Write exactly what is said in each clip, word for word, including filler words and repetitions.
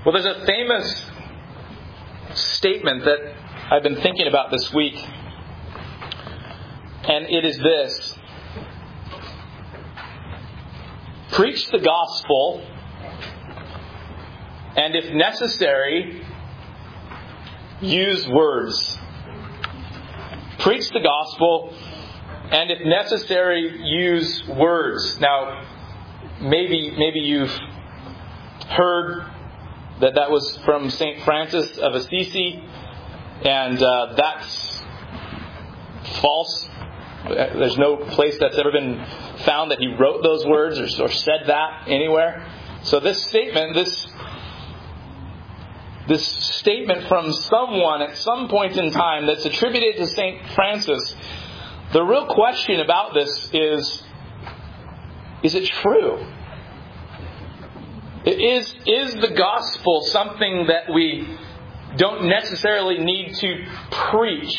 Well, there's a famous statement that I've been thinking about this week. And it is this. Preach the gospel, and if necessary, use words. Preach the gospel, and if necessary, use words. Now, maybe maybe you've heard that that was from Saint Francis of Assisi, and uh, that's false. There's no place that's ever been found that he wrote those words or, or said that anywhere. So this statement, this this statement from someone at some point in time that's attributed to Saint Francis, the real question about this is, is it true? Is, is the gospel something that we don't necessarily need to preach?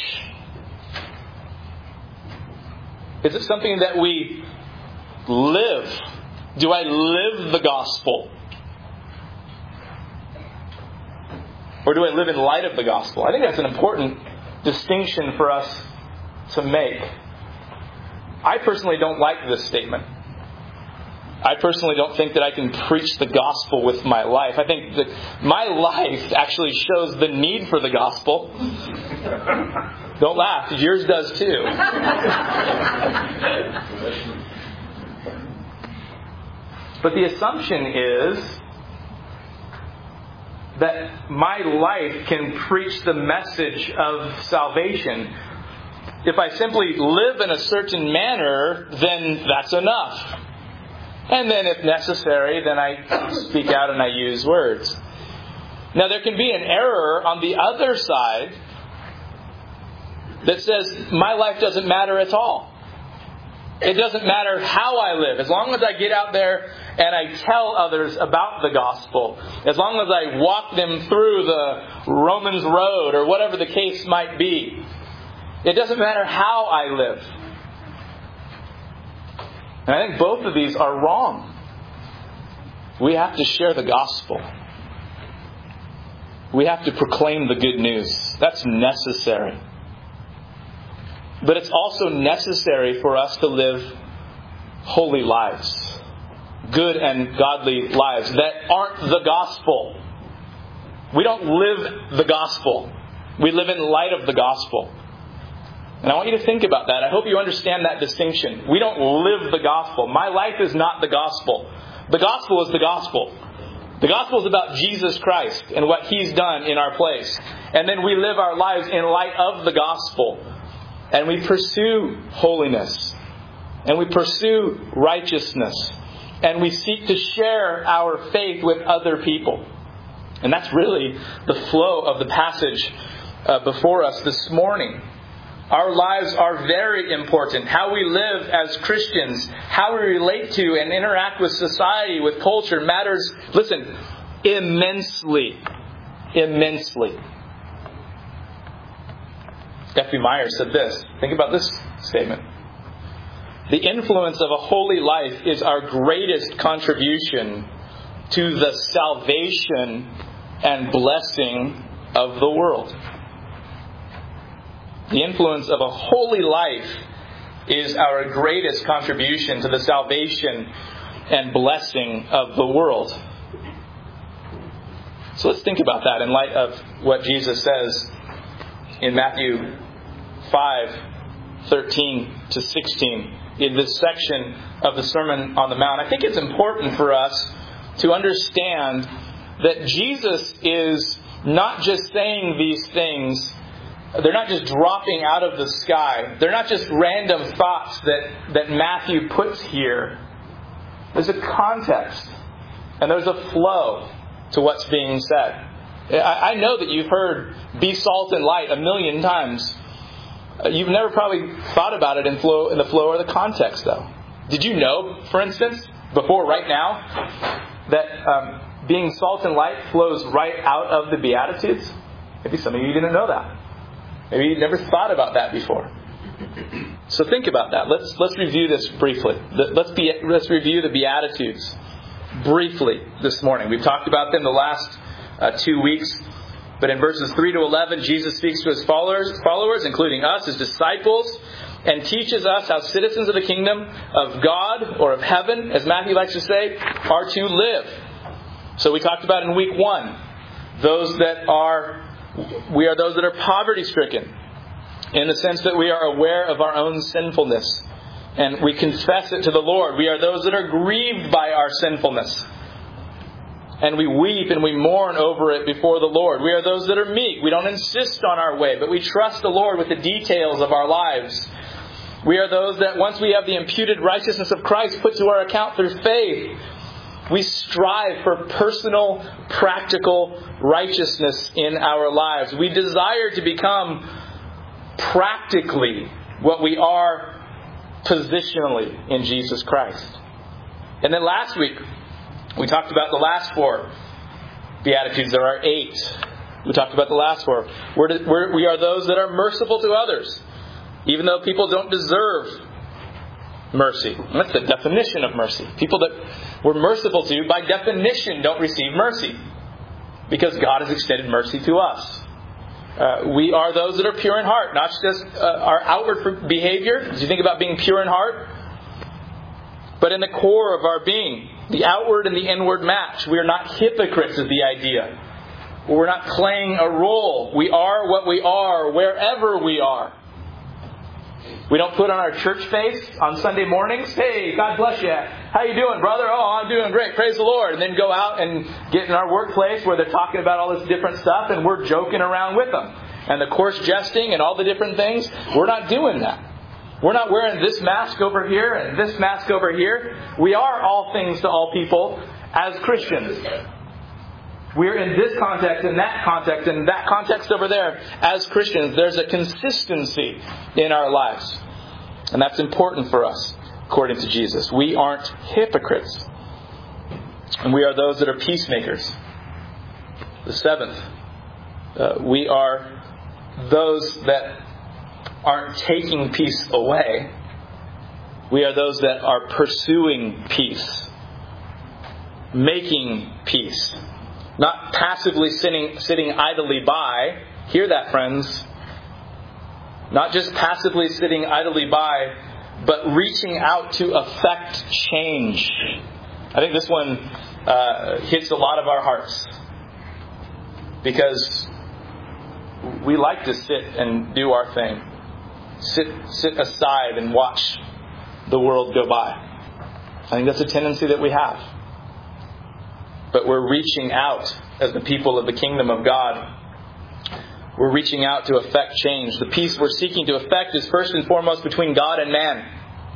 Is it something that we live? Do I live the gospel? Or do I live in light of the gospel? I think that's an important distinction for us to make. I personally don't like this statement. I personally don't think that I can preach the gospel with my life. I think that my life actually shows the need for the gospel. Don't laugh, yours does too. But the assumption is that my life can preach the message of salvation. If I simply live in a certain manner, then that's enough. And then if necessary, then I speak out and I use words. Now there can be an error on the other side that says my life doesn't matter at all. It doesn't matter how I live. As long as I get out there and I tell others about the gospel, as long as I walk them through the Romans road or whatever the case might be, it doesn't matter how I live. And I think both of these are wrong. We have to share the gospel. We have to proclaim the good news. That's necessary. But it's also necessary for us to live holy lives. Good and godly lives that aren't the gospel. We don't live the gospel. We live in light of the gospel. And I want you to think about that. I hope you understand that distinction. We don't live the gospel. My life is not the gospel. The gospel is the gospel. The gospel is about Jesus Christ and what He's done in our place. And then we live our lives in light of the gospel. And we pursue holiness. And we pursue righteousness. And we seek to share our faith with other people. And that's really the flow of the passage uh, before us this morning. Our lives are very important. How we live as Christians, how we relate to and interact with society, with culture, matters, listen, immensely. Immensely. F B Meyer said this. Think about this statement. The influence of a holy life is our greatest contribution to the salvation and blessing of the world. The influence of a holy life is our greatest contribution to the salvation and blessing of the world. So let's think about that in light of what Jesus says in Matthew five, thirteen to sixteen, in this section of the Sermon on the Mount. I think it's important for us to understand that Jesus is not just saying these things. They're not just dropping out of the sky. They're not just random thoughts that, that Matthew puts here. There's a context. And there's a flow to what's being said. I, I know that you've heard "be salt and light" a million times. You've never probably thought about it in flow in the flow or the context, though. Did you know, for instance, before right now, that um, being salt and light flows right out of the Beatitudes? Maybe some of you didn't know that. Maybe you never thought about that before. So think about that. Let's let's review this briefly. Let's be let's review the Beatitudes briefly this morning. We've talked about them the last uh, two weeks. But in verses three to eleven, Jesus speaks to His followers, followers, including us, His disciples, and teaches us how citizens of the kingdom of God, or of heaven, as Matthew likes to say, are to live. So we talked about in week one, those that are, we are those that are poverty-stricken, in the sense that we are aware of our own sinfulness, and we confess it to the Lord. We are those that are grieved by our sinfulness, and we weep and we mourn over it before the Lord. We are those that are meek. We don't insist on our way, but we trust the Lord with the details of our lives. We are those that once we have the imputed righteousness of Christ put to our account through faith, we strive for personal, practical righteousness in our lives. We desire to become practically what we are positionally in Jesus Christ. And then last week, we talked about the last four Beatitudes. There are eight. We talked about the last four. We're, we're, we are those that are merciful to others, even though people don't deserve mercy. And that's the definition of mercy. People that we're merciful to, by definition, don't receive mercy, because God has extended mercy to us. Uh, we are those that are pure in heart, not just uh, our outward behavior, as you think about being pure in heart, but in the core of our being. The outward and the inward match. We are not hypocrites is the idea. We're not playing a role. We are what we are wherever we are. We don't put on our church face on Sunday mornings. Hey, God bless you. How you doing, brother? Oh, I'm doing great. Praise the Lord. And then go out and get in our workplace where they're talking about all this different stuff and we're joking around with them. And the coarse jesting and all the different things. We're not doing that. We're not wearing this mask over here and this mask over here. We are all things to all people as Christians. We're in this context, in that context, in that context over there as Christians. There's a consistency in our lives. And that's important for us, according to Jesus. We aren't hypocrites. And we are those that are peacemakers. The seventh, uh, we are those that aren't taking peace away. We are those that are pursuing peace, making peace, not passively sitting, sitting idly by. Hear that, friends. Not just passively sitting idly by, but reaching out to affect change. I think this one uh, hits a lot of our hearts, because we like to sit and do our thing. Sit sit aside and watch the world go by. I think that's a tendency that we have. But we're reaching out as the people of the kingdom of God. We're reaching out to effect change. The peace we're seeking to effect is first and foremost between God and man.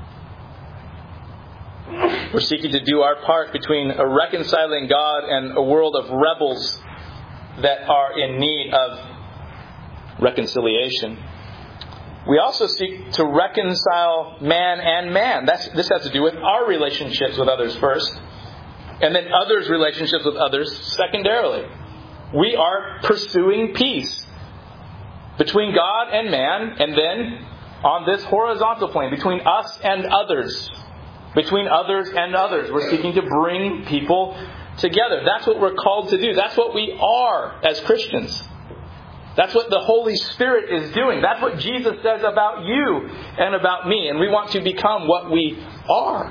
We're seeking to do our part between a reconciling God and a world of rebels that are in need of reconciliation. We also seek to reconcile man and man. That's, this has to do with our relationships with others first, and then others' relationships with others secondarily. We are pursuing peace between God and man, and then on this horizontal plane, between us and others. Between others and others. We're seeking to bring people together. That's what we're called to do. That's what we are as Christians. That's what the Holy Spirit is doing. That's what Jesus says about you and about me. And we want to become what we are.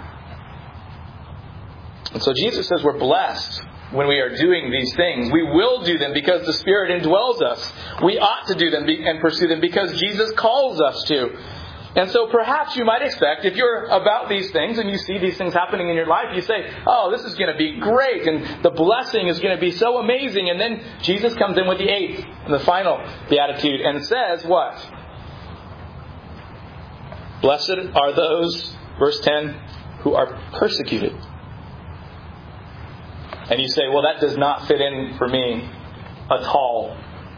And so Jesus says we're blessed when we are doing these things. We will do them because the Spirit indwells us. We ought to do them and pursue them because Jesus calls us to. And so perhaps you might expect, if you're about these things and you see these things happening in your life, you say, oh, this is going to be great and the blessing is going to be so amazing. And then Jesus comes in with the eighth and the final beatitude and says what? Blessed are those, verse ten, who are persecuted. And you say, well, that does not fit in for me at all.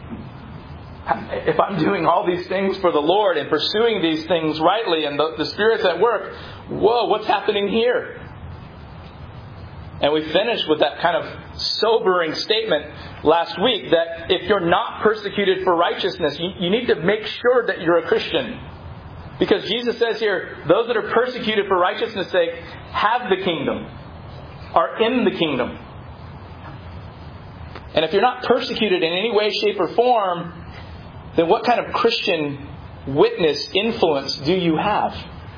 If I'm doing all these things for the Lord and pursuing these things rightly and the, the Spirit's at work, whoa, what's happening here? And we finished with that kind of sobering statement last week that if you're not persecuted for righteousness, you, you need to make sure that you're a Christian. Because Jesus says here, those that are persecuted for righteousness' sake have the kingdom, are in the kingdom. And if you're not persecuted in any way, shape, or form, then what kind of Christian witness, influence do you have?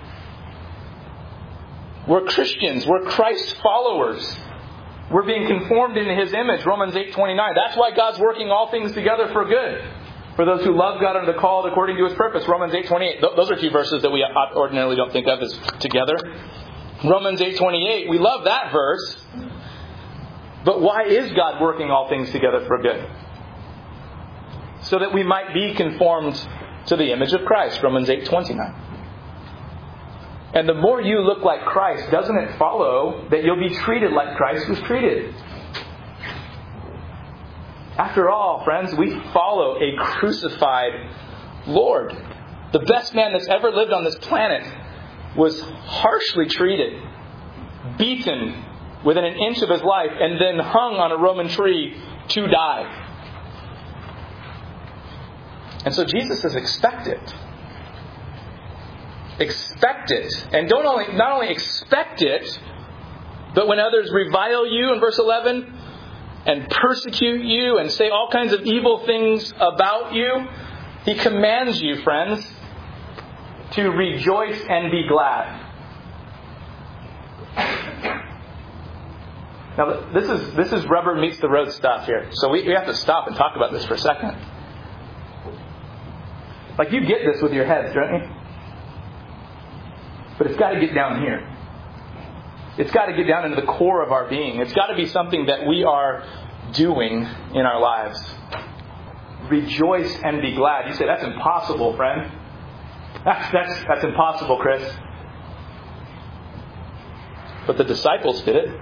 We're Christians. We're Christ followers. We're being conformed into His image. Romans eight twenty-nine. That's why God's working all things together for good, for those who love God and are called according to His purpose. Romans eight twenty-eight. Those are two verses that we ordinarily don't think of as together. Romans eight twenty-eight. We love that verse. But why is God working all things together for good? So that we might be conformed to the image of Christ. Romans eight twenty-nine. And the more you look like Christ, doesn't it follow that you'll be treated like Christ was treated? After all, friends, we follow a crucified Lord. The best man that's ever lived on this planet was harshly treated, beaten within an inch of his life, and then hung on a Roman tree to die. And so Jesus says, expect it. Expect it. And don't only not only expect it, but when others revile you in verse eleven and persecute you and say all kinds of evil things about you, He commands you, friends, to rejoice and be glad. Now, this is this is rubber meets the road stuff here. So we, we have to stop and talk about this for a second. Like, you get this with your heads, don't you? But it's got to get down here. It's got to get down into the core of our being. It's got to be something that we are doing in our lives. Rejoice and be glad. You say, that's impossible, friend. That's, that's, that's impossible, Chris. But the disciples did it.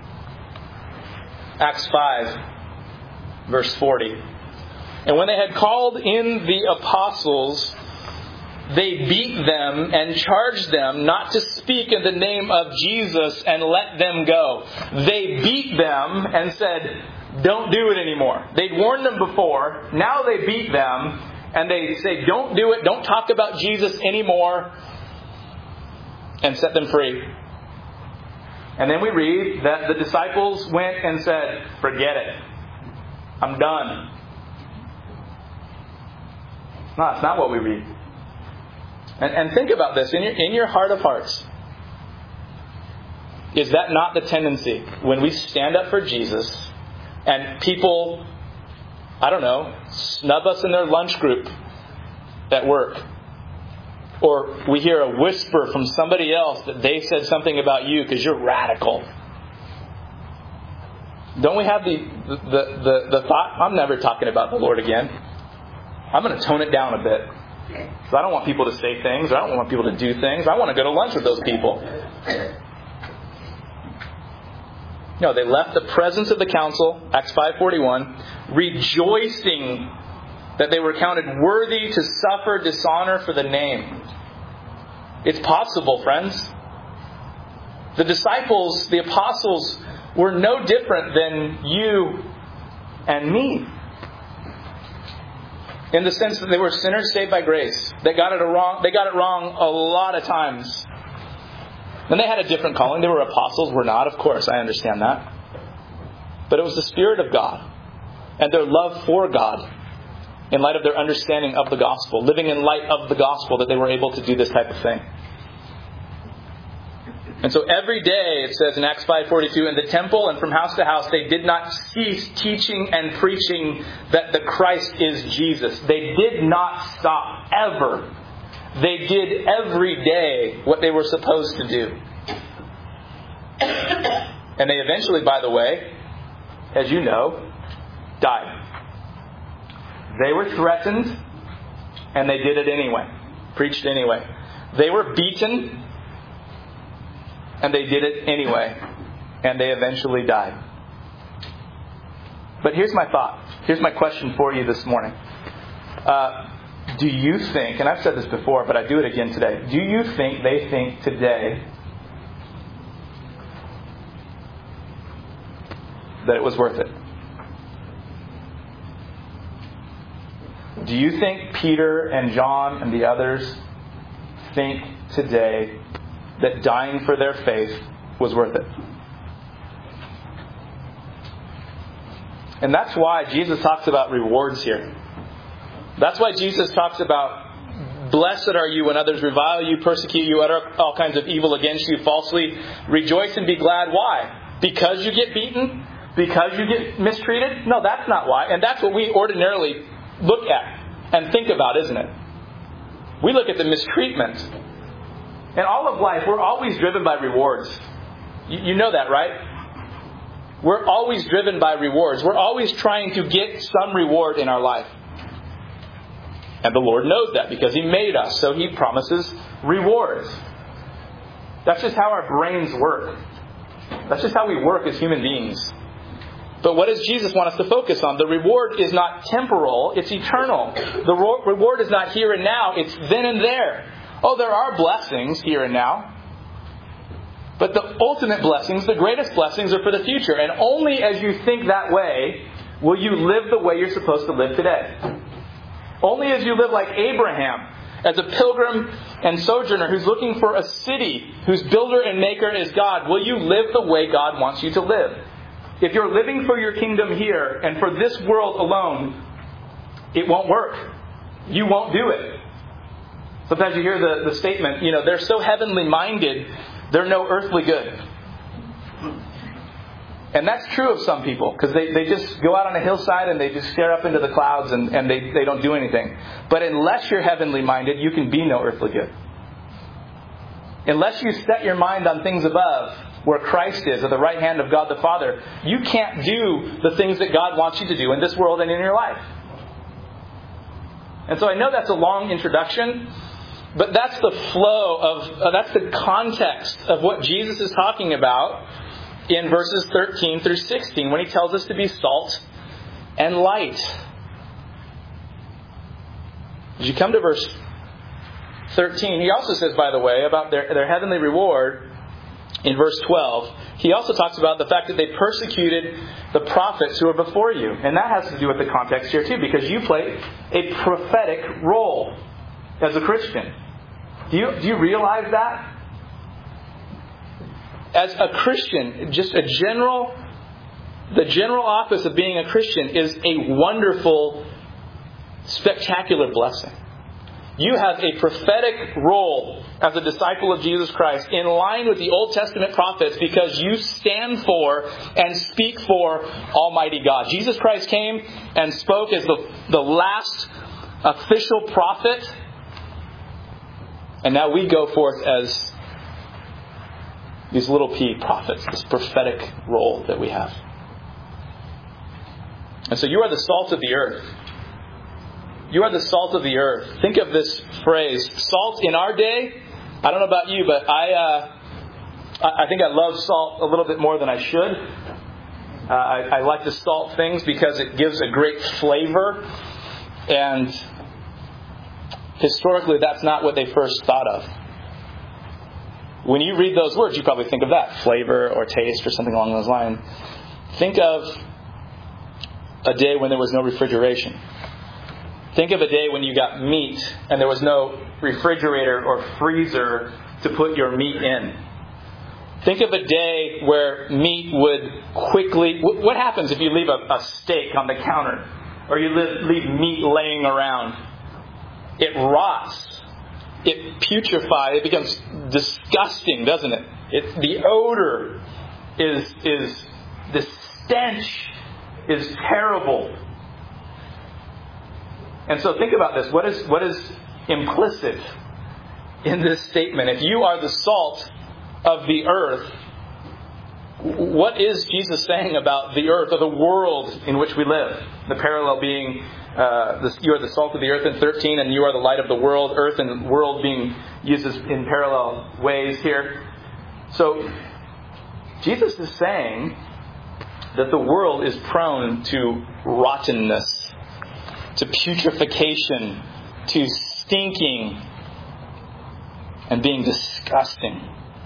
Acts five, verse forty. And when they had called in the apostles, they beat them and charged them not to speak in the name of Jesus and let them go. They beat them and said, don't do it anymore. They'd warned them before. Now they beat them and they say, don't do it. Don't talk about Jesus anymore. And set them free. And then we read that the disciples went and said, forget it. I'm done. No, that's not what we read. And, and think about this. In your, in your heart of hearts, is that not the tendency when we stand up for Jesus and people, I don't know, snub us in their lunch group at work? Or we hear a whisper from somebody else that they said something about you because you're radical. Don't we have the, the, the, the thought, I'm never talking about the Lord again. I'm going to tone it down a bit. So I don't want people to say things. Or I don't want people to do things. I want to go to lunch with those people. No, they left the presence of the council, Acts five forty-one, rejoicing that they were counted worthy to suffer dishonor for the name. It's possible, friends. The disciples, the apostles, were no different than you and me. In the sense that they were sinners saved by grace. They got it wrong. They got it wrong a lot of times. And they had a different calling. They were apostles. We're not, of course. I understand that. But it was the Spirit of God and their love for God, in light of their understanding of the gospel, living in light of the gospel, that they were able to do this type of thing. And so every day, it says in Acts five forty-two, in the temple and from house to house, they did not cease teaching and preaching that the Christ is Jesus. They did not stop ever. They did every day what they were supposed to do. And they eventually, by the way, as you know, died. They were threatened, and they did it anyway. Preached anyway. They were beaten, and they did it anyway. And they eventually died. But here's my thought. Here's my question for you this morning. Uh, do you think, and I've said this before, but I do it again today. Do you think they think today that it was worth it? Do you think Peter and John and the others think today that dying for their faith was worth it? And that's why Jesus talks about rewards here. That's why Jesus talks about, blessed are you when others revile you, persecute you, utter all kinds of evil against you falsely. Rejoice and be glad. Why? Because you get beaten? Because you get mistreated? No, that's not why. And that's what we ordinarily look at and think about, isn't it? We look at the mistreatment. In all of life, we're always driven by rewards. You, you know that, right? We're always driven by rewards. We're always trying to get some reward in our life. And the Lord knows that because He made us, so He promises rewards. That's just how our brains work. That's just how we work as human beings. But what does Jesus want us to focus on? The reward is not temporal, it's eternal. The ro- reward is not here and now, it's then and there. Oh, there are blessings here and now. But the ultimate blessings, the greatest blessings, are for the future. And only as you think that way will you live the way you're supposed to live today. Only as you live like Abraham, as a pilgrim and sojourner who's looking for a city whose builder and maker is God, will you live the way God wants you to live. If you're living for your kingdom here and for this world alone, it won't work. You won't do it. Sometimes you hear the, the statement, you know, they're so heavenly minded, they're no earthly good. And that's true of some people, because they, they just go out on a hillside and they just stare up into the clouds and, and they, they don't do anything. But unless you're heavenly minded, you can be no earthly good. Unless you set your mind on things above, where Christ is, at the right hand of God the Father, you can't do the things that God wants you to do in this world and in your life. And so I know that's a long introduction, but that's the flow of, uh, that's the context of what Jesus is talking about in verses thirteen through sixteen, when He tells us to be salt and light. As you come to verse thirteen, He also says, by the way, about their, their heavenly reward. In verse twelve, He also talks about the fact that they persecuted the prophets who were before you. And that has to do with the context here too, because you play a prophetic role as a Christian. Do you, do you realize that? As a Christian, just a general, the general office of being a Christian is a wonderful, spectacular blessing. You have a prophetic role as a disciple of Jesus Christ in line with the Old Testament prophets, because you stand for and speak for Almighty God. Jesus Christ came and spoke as the, the last official prophet. And now we go forth as these little p prophets, this prophetic role that we have. And so you are the salt of the earth. You are the salt of the earth. Think of this phrase, salt in our day. I don't know about you, but I uh, I think I love salt a little bit more than I should. Uh, I, I like to salt things because it gives a great flavor. And historically, that's not what they first thought of. When you read those words, you probably think of that, flavor or taste or something along those lines. Think of a day when there was no refrigeration. Think of a day when you got meat and there was no refrigerator or freezer to put your meat in. Think of a day where meat would quickly... What happens if you leave a, a steak on the counter? Or you leave meat laying around? It rots. It putrefies. It becomes disgusting, doesn't it? It the odor is... is the stench is terrible. And so think about this. What is what is implicit in this statement? If you are the salt of the earth, what is Jesus saying about the earth or the world in which we live? The parallel being, uh, this, you are the salt of the earth in thirteen, and you are the light of the world. Earth and world being used in parallel ways here. So Jesus is saying that the world is prone to rottenness, to putrefaction, to stinking, and being disgusting.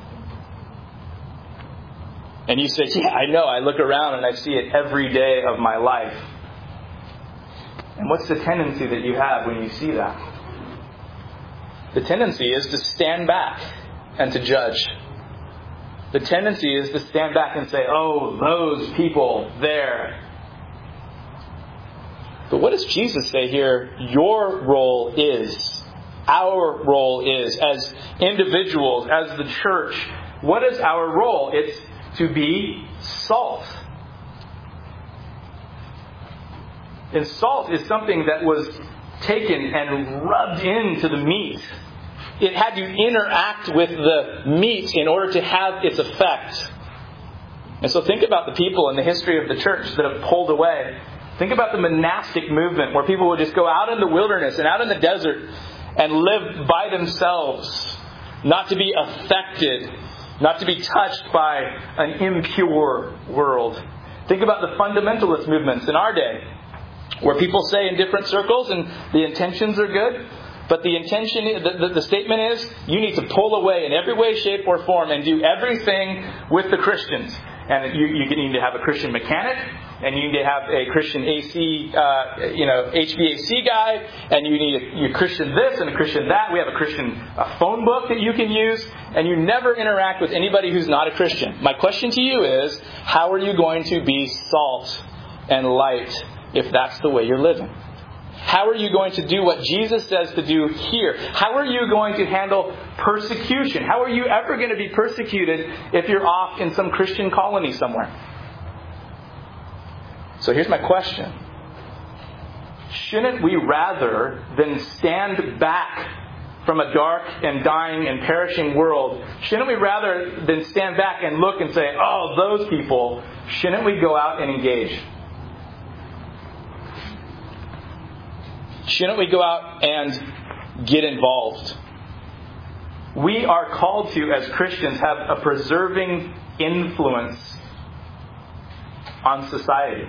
And you say, yeah, I know, I look around and I see it every day of my life. And what's the tendency that you have when you see that? The tendency is to stand back and to judge. The tendency is to stand back and say, oh, those people there, But what does Jesus say here your role is? Our role is as individuals, as the church. What is our role? It's to be salt. And salt is something that was taken and rubbed into the meat. It had to interact with the meat in order to have its effect. And so think about the people in the history of the church that have pulled away. Think about the monastic movement where people would just go out in the wilderness and out in the desert and live by themselves, not to be affected, not to be touched by an impure world. Think about the fundamentalist movements in our day, where people say in different circles, and the intentions are good, but the intention, the, the, the statement is, you need to pull away in every way, shape, or form and do everything with the Christians. And you, you need to have a Christian mechanic, and you need to have a Christian A C, uh, you know, H V A C guy, and you need a, you Christian this and a Christian that. We have a Christian a phone book that you can use, and you never interact with anybody who's not a Christian. My question to you is, how are you going to be salt and light if that's the way you're living? How are you going to do what Jesus says to do here? How are you going to handle persecution? How are you ever going to be persecuted if you're off in some Christian colony somewhere? So here's my question. Shouldn't we rather than stand back from a dark and dying and perishing world, shouldn't we rather than stand back and look and say, oh, those people, shouldn't we go out and engage? Shouldn't we go out and get involved? We are called to, as Christians, have a preserving influence on society.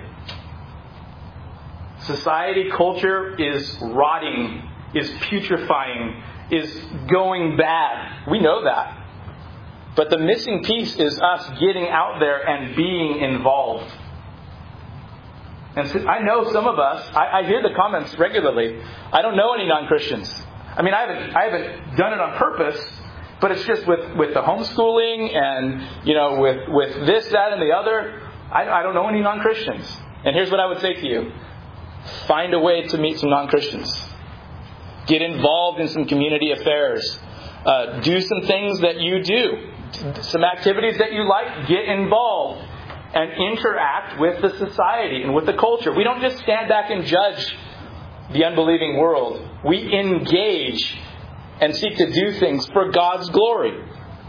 Society, culture is rotting, is putrefying, is going bad. We know that. But the missing piece is us getting out there and being involved. And so I know some of us, I, I hear the comments regularly. I don't know any non-Christians. I mean, I haven't, I haven't done it on purpose, but it's just with, with the homeschooling and, you know, with, with this, that, and the other. I, I don't know any non-Christians. And here's what I would say to you. Find a way to meet some non-Christians. Get involved in some community affairs. Uh, do some things that you do. Some activities that you like. Get involved. And interact with the society and with the culture. We don't just stand back and judge the unbelieving world. We engage and seek to do things for God's glory.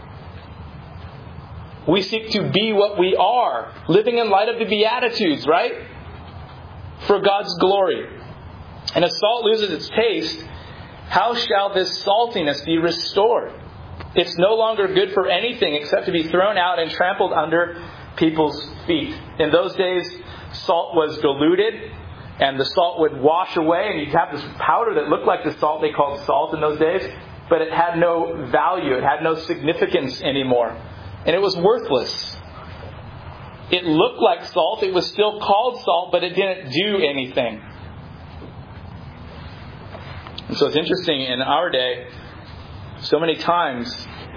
We seek to be what we are, living in light of the Beatitudes, right? For God's glory. And if salt loses its taste, how shall this saltiness be restored? It's no longer good for anything except to be thrown out and trampled under people's feet. In those days, salt was diluted, and the salt would wash away, and you'd have this powder that looked like the salt they called salt in those days, but it had no value, it had no significance anymore, and it was worthless. It looked like salt, it was still called salt, but it didn't do anything. And so it's interesting, in our day, so many times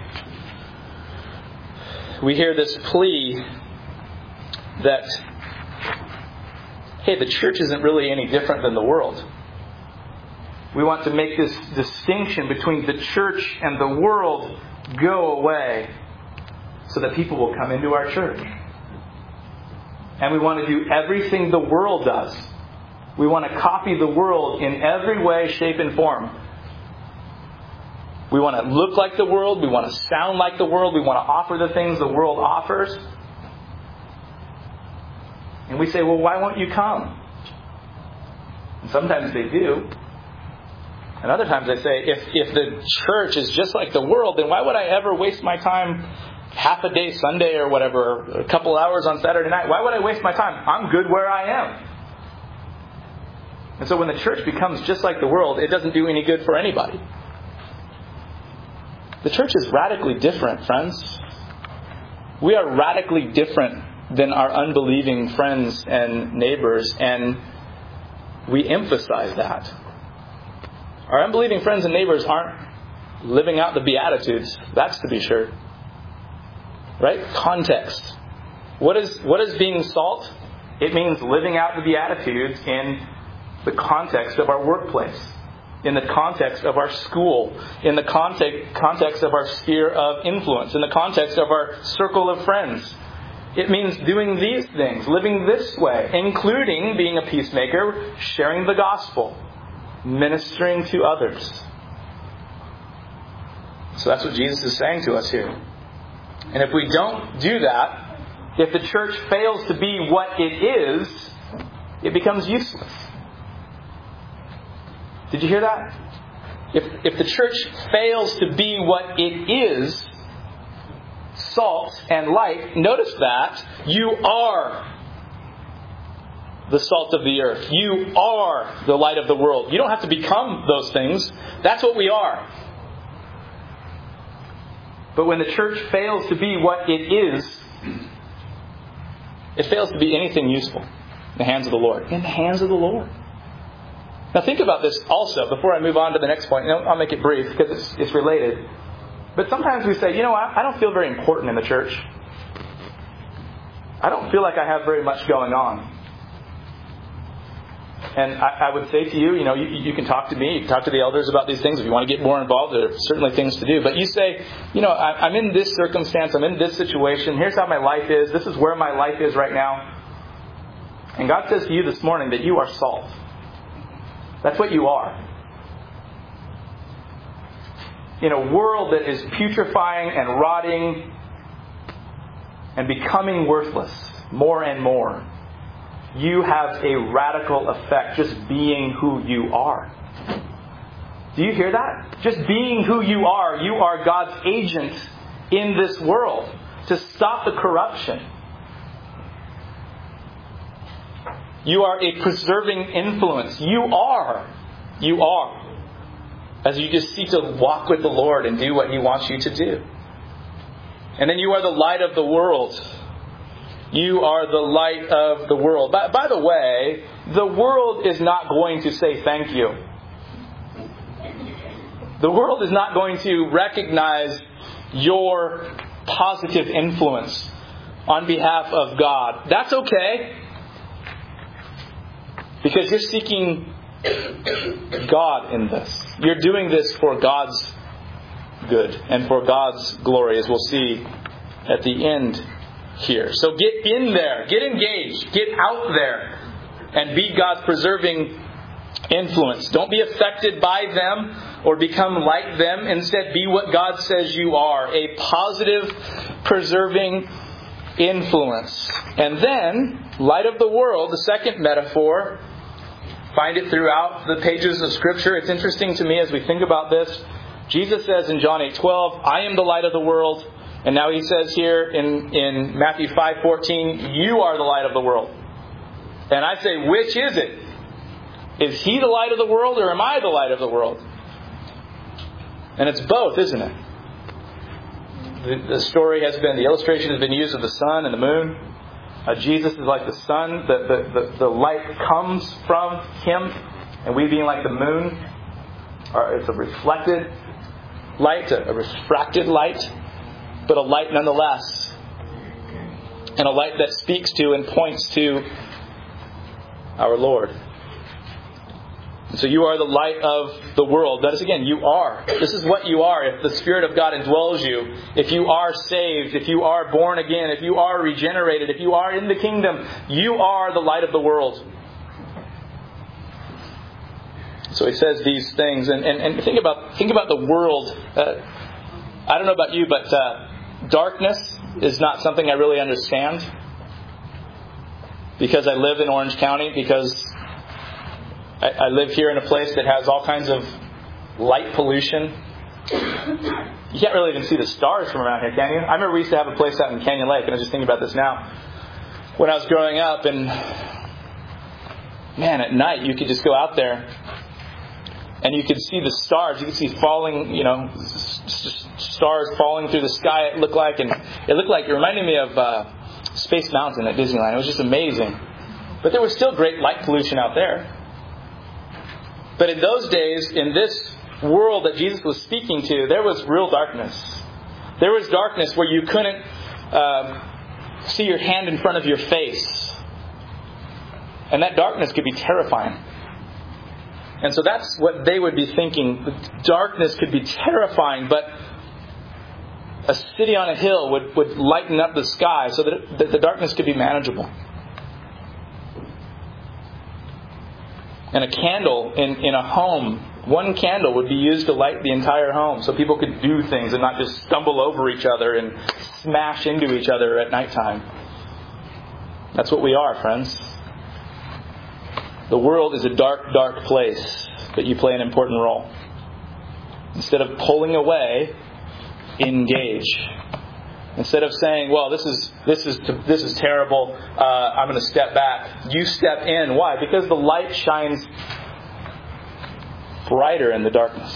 we hear this plea that, hey, the church isn't really any different than the world. We want to make this distinction between the church and the world go away so that people will come into our church. And we want to do everything the world does. We want to copy the world in every way, shape, and form. We want to look like the world. We want to sound like the world. We want to offer the things the world offers. And we say, well, why won't you come? And sometimes they do. And other times they say, if, if the church is just like the world, then why would I ever waste my time half a day Sunday or whatever, a couple hours on Saturday night? Why would I waste my time? I'm good where I am. And so when the church becomes just like the world, it doesn't do any good for anybody. The church is radically different, friends. We are radically different than our unbelieving friends and neighbors, and we emphasize that. Our unbelieving friends and neighbors aren't living out the Beatitudes, that's to be sure. Right? Context. What is what is being salt? It means living out the Beatitudes in the context of our workplace, in the context of our school, in the context context of our sphere of influence, in the context of our circle of friends. It means doing these things, living this way, including being a peacemaker, sharing the gospel, ministering to others. So that's what Jesus is saying to us here. And if we don't do that, if the church fails to be what it is, it becomes useless. Did you hear that? If, if the church fails to be what it is, salt and light, notice that you are the salt of the earth. You are the light of the world. You don't have to become those things. That's what we are. But when the church fails to be what it is, it fails to be anything useful in the hands of the Lord. In the hands of the Lord. Now think about this also, before I move on to the next point. I'll make it brief because it's, it's related. But sometimes we say, you know, I, I don't feel very important in the church. I don't feel like I have very much going on. And I, I would say to you, you know, you, you can talk to me, you can talk to the elders about these things. If you want to get more involved, there are certainly things to do. But you say, you know, I, I'm in this circumstance, I'm in this situation, here's how my life is, this is where my life is right now. And God says to you this morning that you are salt. That's what you are. In a world that is putrefying and rotting and becoming worthless more and more, you have a radical effect just being who you are. Do you hear that? Just being who you are, you are God's agent in this world to stop the corruption. You are a preserving influence. You are. You are. As you just seek to walk with the Lord and do what He wants you to do. And then you are the light of the world. You are the light of the world. By, by the way, the world is not going to say thank you. The world is not going to recognize your positive influence on behalf of God. That's okay. Because you're seeking God in this. You're doing this for God's good and for God's glory, as we'll see at the end here. So get in there, get engaged, get out there, and be God's preserving influence. Don't be affected by them or become like them. Instead, be what God says you are, a positive, preserving influence. And then, light of the world, the second metaphor, find it throughout the pages of Scripture. It's interesting to me as we think about this. Jesus says in John eight twelve, I am the light of the world. And now He says here in, in Matthew five fourteen, you are the light of the world. And I say, which is it? Is He the light of the world or am I the light of the world? And it's both, isn't it? The, the story has been, the illustration has been used of the sun and the moon. Uh, Jesus is like the sun. The, the, the, the light comes from Him. And we being like the moon, are, it's a reflected light, a, a refracted light, but a light nonetheless. And a light that speaks to and points to our Lord. So you are the light of the world. That is, again, you are. This is what you are. If the Spirit of God indwells you, if you are saved, if you are born again, if you are regenerated, if you are in the kingdom, you are the light of the world. So He says these things. And, and, and think about think about the world. Uh, I don't know about you, but uh, darkness is not something I really understand. Because I live in Orange County, because I live here in a place that has all kinds of light pollution. You can't really even see the stars from around here, can you? I remember we used to have a place out in Canyon Lake, and I was just thinking about this now. When I was growing up, and man, at night you could just go out there and you could see the stars. You could see falling, you know, stars falling through the sky, it looked like. And it looked like, it reminded me of uh, Space Mountain at Disneyland. It was just amazing. But there was still great light pollution out there. But in those days, in this world that Jesus was speaking to, there was real darkness. There was darkness where you couldn't uh, see your hand in front of your face. And that darkness could be terrifying. And so that's what they would be thinking. Darkness could be terrifying, but a city on a hill would, would lighten up the sky so that, it, that the darkness could be manageable. And a candle in, in a home, one candle would be used to light the entire home so people could do things and not just stumble over each other and smash into each other at nighttime. That's what we are, friends. The world is a dark, dark place, but you play an important role. Instead of pulling away, engage. Instead of saying, well, this is this is this is terrible, uh, I'm going to step back. You step in. Why? Because the light shines brighter in the darkness.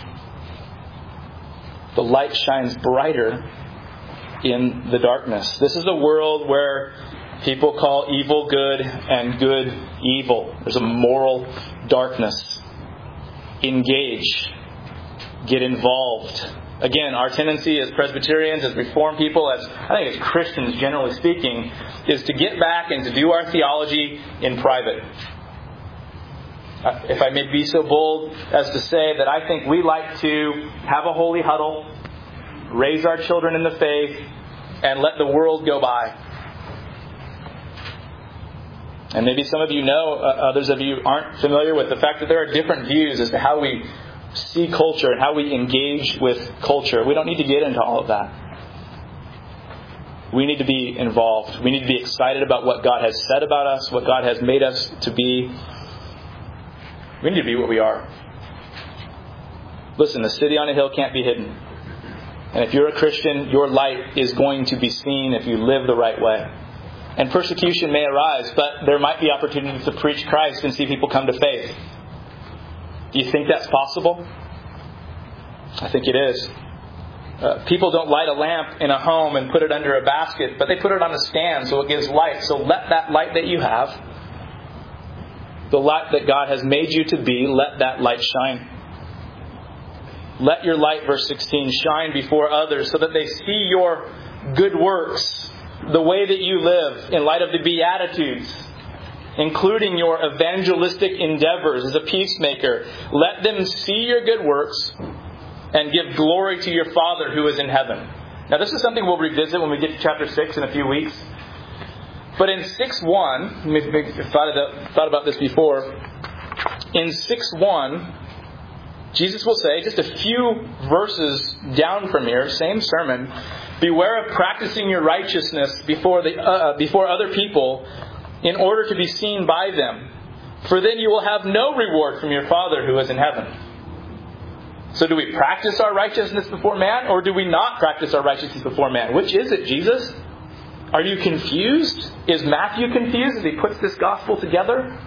The light shines brighter in the darkness. This is a world where people call evil good and good evil. There's a moral darkness. Engage. Get involved. Again, our tendency as Presbyterians, as Reformed people, as I think as Christians generally speaking, is to get back and to do our theology in private. If I may be so bold as to say that I think we like to have a holy huddle, raise our children in the faith, and let the world go by. And maybe some of you know, uh, others of you aren't familiar with the fact that there are different views as to how we see culture and how we engage with culture. We don't need to get into all of that. We need to be involved. We need to be excited about what God has said about us, what God has made us to be. We need to be what we are. Listen, the city on a hill can't be hidden. And if you're a Christian, your light is going to be seen if you live the right way. And persecution may arise, but there might be opportunities to preach Christ and see people come to faith. Do you think that's possible? I think it is. Uh, people don't light a lamp in a home and put it under a basket, but they put it on a stand so it gives light. So let that light that you have, the light that God has made you to be, let that light shine. Let your light, verse sixteen, shine before others so that they see your good works, the way that you live in light of the Beatitudes, including your evangelistic endeavors as a peacemaker. Let them see your good works and give glory to your Father who is in heaven. Now this is something we'll revisit when we get to chapter six in a few weeks. But in six one, I've thought about this before. In six one, Jesus will say, just a few verses down from here, same sermon, beware of practicing your righteousness before the uh, before other people in order to be seen by them. For then you will have no reward from your Father who is in heaven. So do we practice our righteousness before man, or do we not practice our righteousness before man? Which is it, Jesus? Are you confused? Is Matthew confused as he puts this gospel together?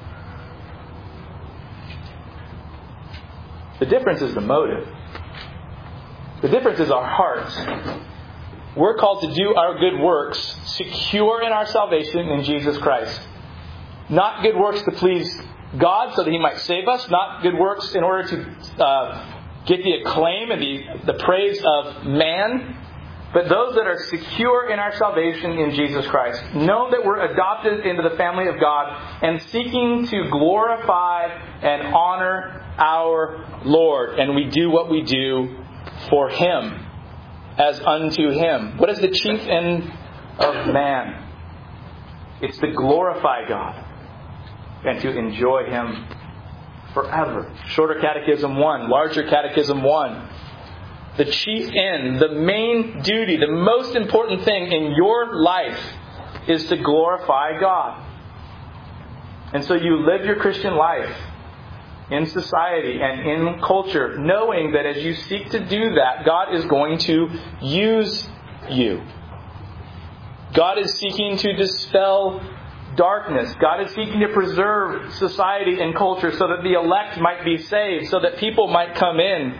The difference is the motive. The difference is our hearts. We're called to do our good works secure in our salvation in Jesus Christ. Not good works to please God so that He might save us. Not good works in order to uh, get the acclaim and the, the praise of man. But those that are secure in our salvation in Jesus Christ. Know that we're adopted into the family of God and seeking to glorify and honor our Lord. And we do what we do for Him, as unto Him. What is the chief end of man? It's to glorify God and to enjoy Him forever. Shorter Catechism one, larger Catechism one. The chief end, the main duty, the most important thing in your life is to glorify God. And so you live your Christian life in society and in culture, knowing that as you seek to do that, God is going to use you. God is seeking to dispel darkness. God is seeking to preserve society and culture so that the elect might be saved, so that people might come in,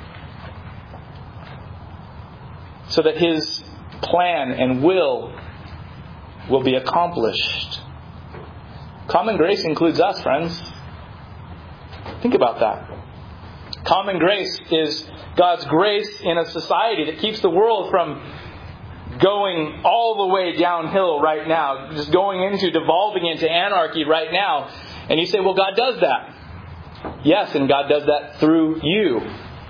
so that His plan and will will be accomplished. Common grace includes us, friends. Think about that. Common grace is God's grace in a society that keeps the world from going all the way downhill right now, just going into, devolving into anarchy right now. And you say, well, God does that. Yes, and God does that through you.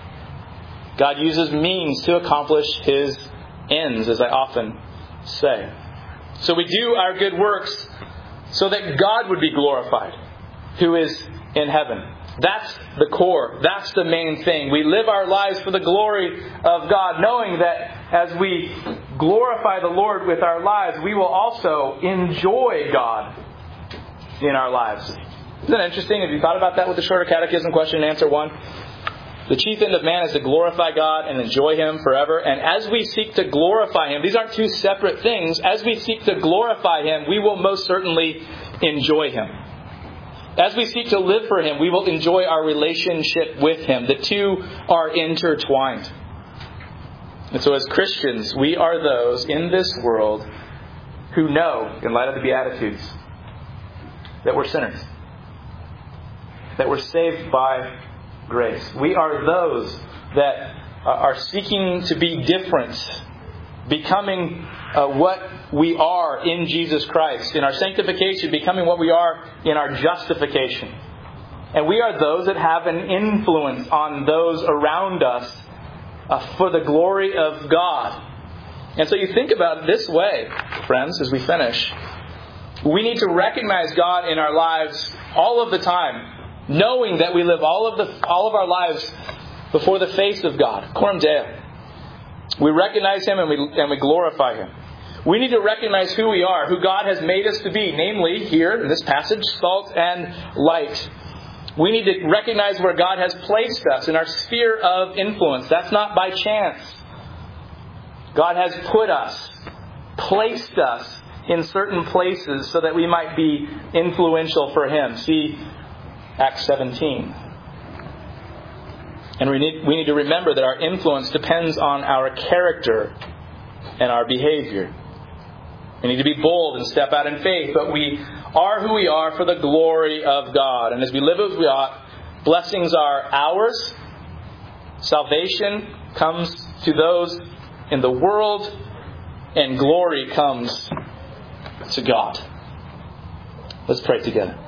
God uses means to accomplish His ends, as I often say. So we do our good works so that God would be glorified, who is in heaven. That's the core. That's the main thing. We live our lives for the glory of God, knowing that as we glorify the Lord with our lives, we will also enjoy God in our lives. Isn't that interesting? Have you thought about that with the Shorter Catechism question and answer one? The chief end of man is to glorify God and enjoy Him forever. And as we seek to glorify Him, these aren't two separate things. As we seek to glorify Him, we will most certainly enjoy Him. As we seek to live for Him, we will enjoy our relationship with Him. The two are intertwined. And so as Christians, we are those in this world who know, in light of the Beatitudes, that we're sinners. That we're saved by grace. We are those that are seeking to be different, becoming uh, what we are in Jesus Christ, in our sanctification, becoming what we are in our justification. And we are those that have an influence on those around us uh, for the glory of God. And so you think about it this way, friends, as we finish. We need to recognize God in our lives all of the time, knowing that we live all of the all of our lives before the face of God. Coram Deo. We recognize Him and we and we glorify Him. We need to recognize who we are, who God has made us to be, namely, here in this passage, salt and light. We need to recognize where God has placed us in our sphere of influence. That's not by chance. God has put us, placed us in certain places so that we might be influential for Him. See Acts seventeen. And we need, we need to remember that our influence depends on our character and our behavior. We need to be bold and step out in faith, but we are who we are for the glory of God. And as we live as we ought, blessings are ours. Salvation comes to those in the world, and glory comes to God. Let's pray together.